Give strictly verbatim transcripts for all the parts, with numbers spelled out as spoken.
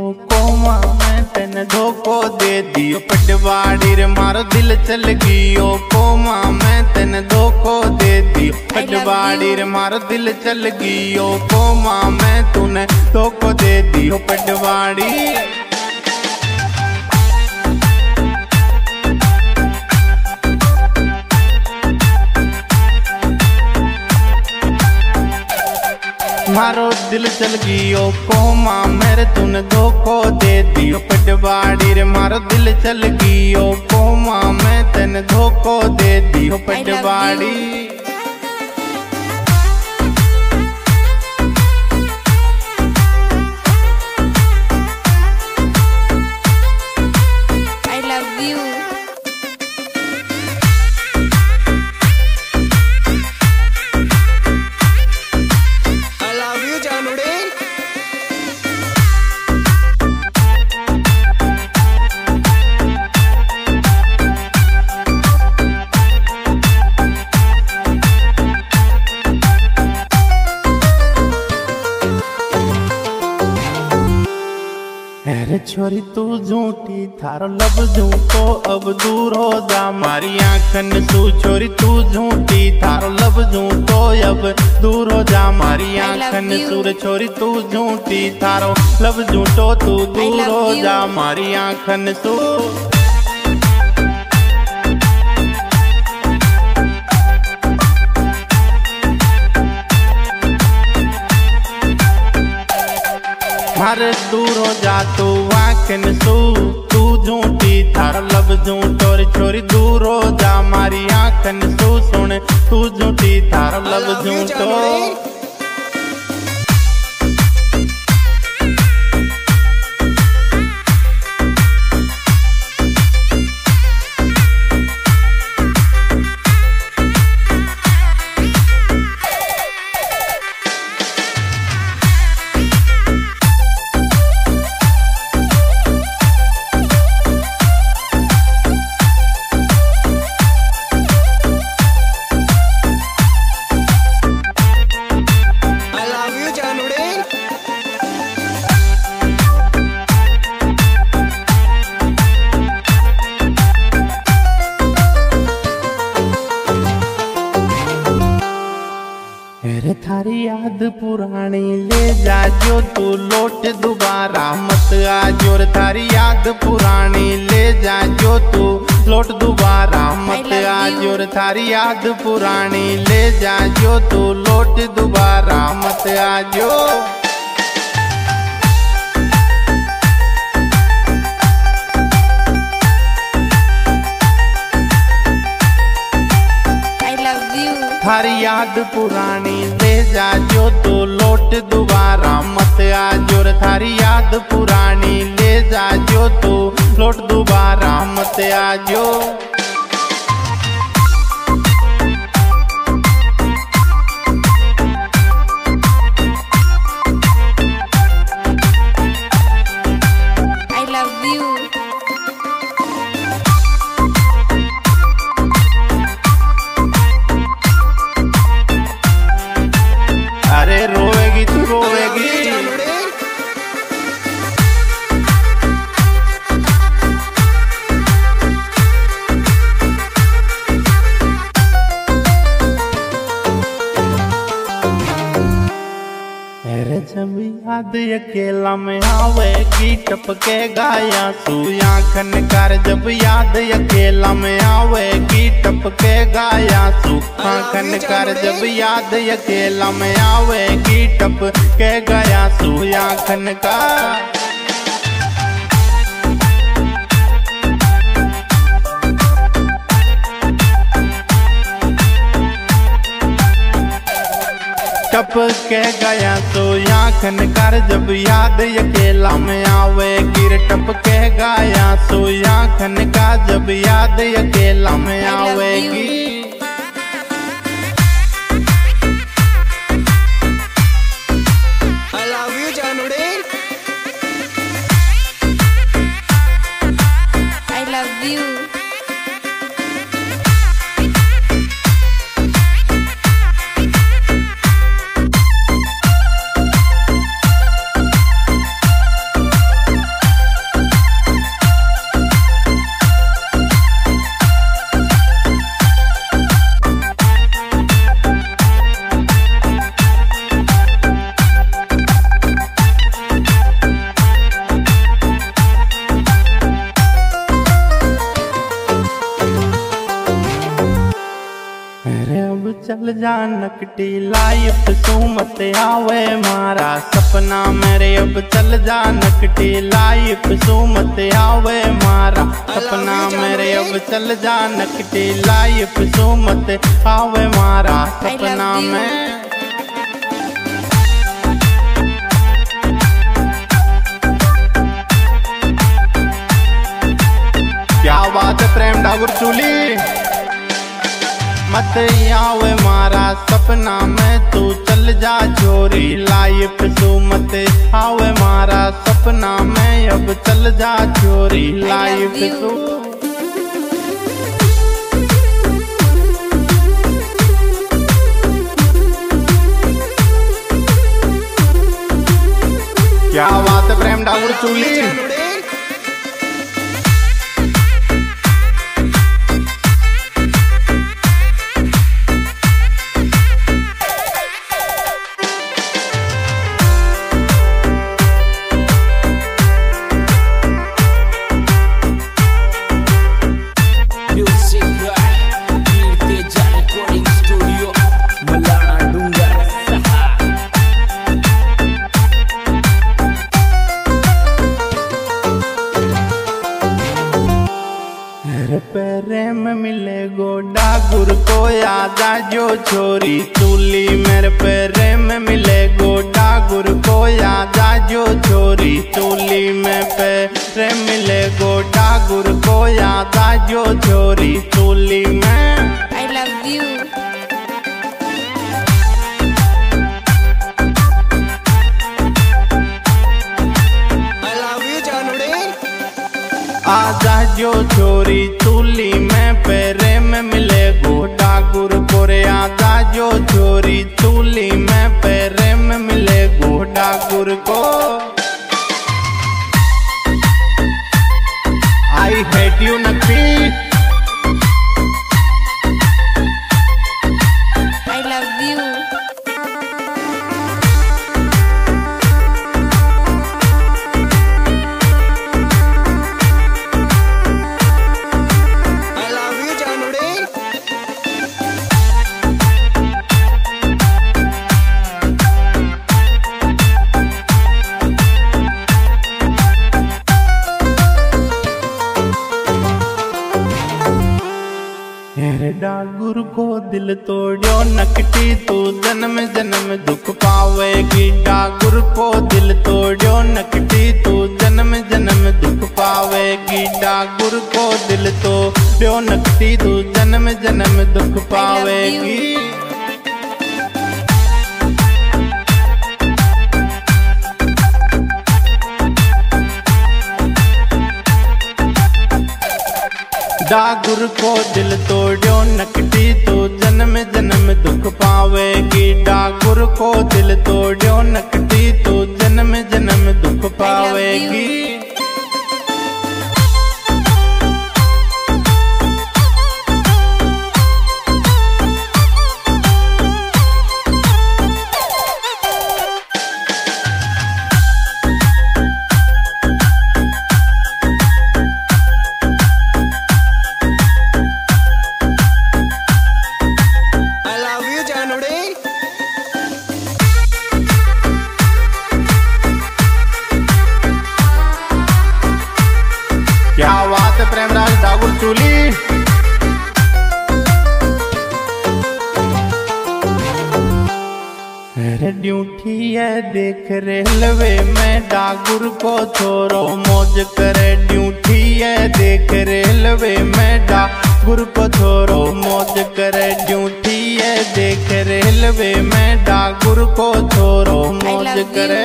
Coma मैं तेने धोखो दे दियो पटवाड़ी रे मारो दिल चल गयो कोमा मैं तेने धोखो दे दियो पटवाड़ी रे मारो दिल चल गयो कोमा मैं तूने धोखो दे दियो पटवाड़ी। मारो दिल चल गयो कोमा मेरे तूने धोखो दे दियो पटवाड़ी रे मारो दिल चल गयो कोमा मैं तेने धोखो दे दियो पटवाड़ी। अरे छोरी तू झूठी थारो लब झूठो अब दूर हो जा मारी आंखन तू छोरी तू झूठी थारो लब झूठो अब दूर हो जा मारी आंखन सुर छोरी तू झूठी थारो लब झूठो तू दूर हो जा मारी आंखन सू। मारे दूर हो जा तू वाकन सू तू झूठी थारो लब झूठो रे छोरी दूर हो जा मारी आंखन सू सुन तू झूठी थारो लब झूठो। अरे थारी याद पुरानी ले जा जो तू लौट दोबारा मत आजो रे थारी याद पुरानी ले जा जो तू लौट दोबारा मत आजो रे थारी याद पुरानी ले जा जो तू लौट दोबारा मत आजो। थारी याद पुरानी ले जा जो तू लौट दोबारा मत आजो रे थारी याद पुरानी ले जा जो तू लौट दोबारा मत आजो। अरे रोएगी तू रोएगी अरे जब याद अकेला में आवेगी टपके गाया तू आँखन कर जब याद अकेला में आवेगी टपके गाया तू आँखन कर जब याद अकेला में आवेगी टपके गाया तू आँखन का। टप के गया तो आँखन कर जब याद अकेला में आवे गिर टप के गया तो आँखन का जब याद अकेला में आवेगी। चल जा नकटी लाइफ सुमत आवे मारा सपना मेरे अब चल जा नकटी लाइफ सुमत आवे मारा सपना मेरे अब चल जा नकटी लाइफ सुमत आवे मारा सपना में। क्या बात है प्रेम ठाकुर चूली मत आवे मारा सपना में तू चल जा छोरी लाइफ तू मत आवे मारा सपना में अब चल जा छोरी लाइफ तू। क्या बात है प्रेम ठाकुर चूली प्रेम मिले गोडा गुर को याद जो छोरी चूली मेरे प्रेम मिले गोडा गुर को याद जो छोरी चूली में प्रेम मिले गोडा गुर को याद जो छोरी चूली में। I love you I love you जानूड़े आजा जो छोरी चूली में प्रेम मिले गोडा गुर को रे आजा जो छोरी चूली में प्रेम मिले गोडा गुर को। आई हेट यू नकटी I love you डागुर को दिल तोड़ो नकटी तू जन्म जन्म दुख पावेगी डागुर को दिल तोड़ो नकटी तू जन्म जन्म दुख पावेगी डागुर को दिल तोड़ो नकटी तू जन्म जन्म दुख पावेगी। डागुर को दिल तोड़ो नकटी तो जन्म जन्म दुख पावेगी डागुर को दिल तोड़ो नकटी तो जन्म जन्म दुख पावेगी। क्या बात है प्रेमराज ठाकुर चूली ड्यूटी है देख रेलवे में डागुर को छोरो मौज करे ड्यूटी है देख रेलवे में डागुर को छोरो मौज करे ड्यूटी है देख रेलवे में डागुर को छोरो मौज करे।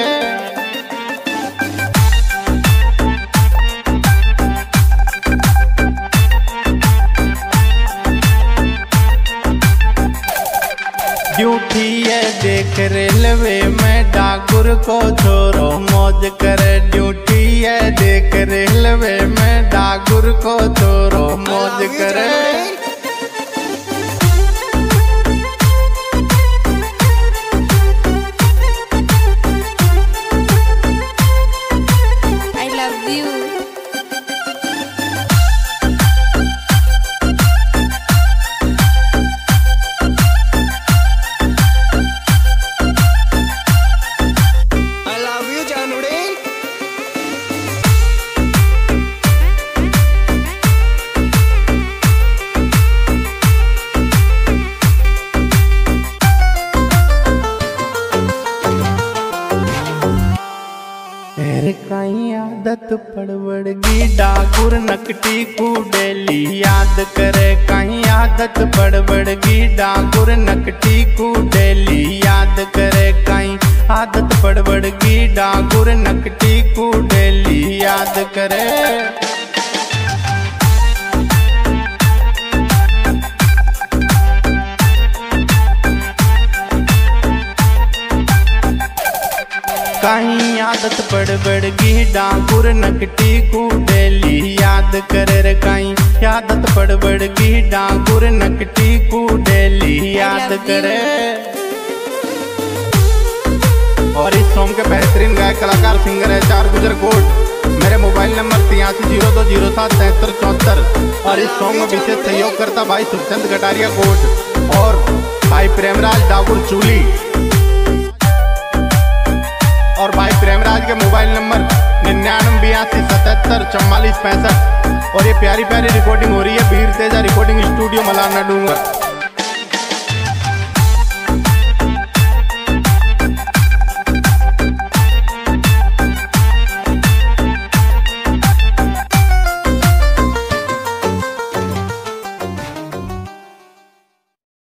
ड्यूटी है देख रेलवे में डागुर को छोरो मौज करे ड्यूटी है देख रेलवे में डागुर को छोरो मौज करे। I love you कहीं आदत पड़बड़गी डागुर नकटी को डेली याद करे कहीं आदत पड़बड़गी डागुर नकटी को डेली याद करे कहीं आदत पड़बड़गी डागुर नकटी को डेली याद करे। कहीं आदत पड़बड़गी डागुर नकटी को डेली याद करे रे कहीं आदत पड़बड़गी डागुर नकटी को डेली याद करे। और इस सॉन्ग के बेहतरीन गायक कलाकार सिंगर है चार गुजर कोट। मेरे मोबाइल नंबर तिरासी जीरो दो जीरो सात तिहत्तर चौहत्तर। और इस सॉन्ग में विशेष सहयोग करता भाई सुखचंद कटारिया कोट और भाई प्रेमराज डागुर चूली। और भाई प्रेमराज के मोबाइल नंबर निन्यानवे बयासी सतहत्तर चौवालीस पैंसठ। और ये प्यारी प्यारी रिकॉर्डिंग हो रही है वीर तेजा रिकॉर्डिंग स्टूडियो मलाना डूंगर।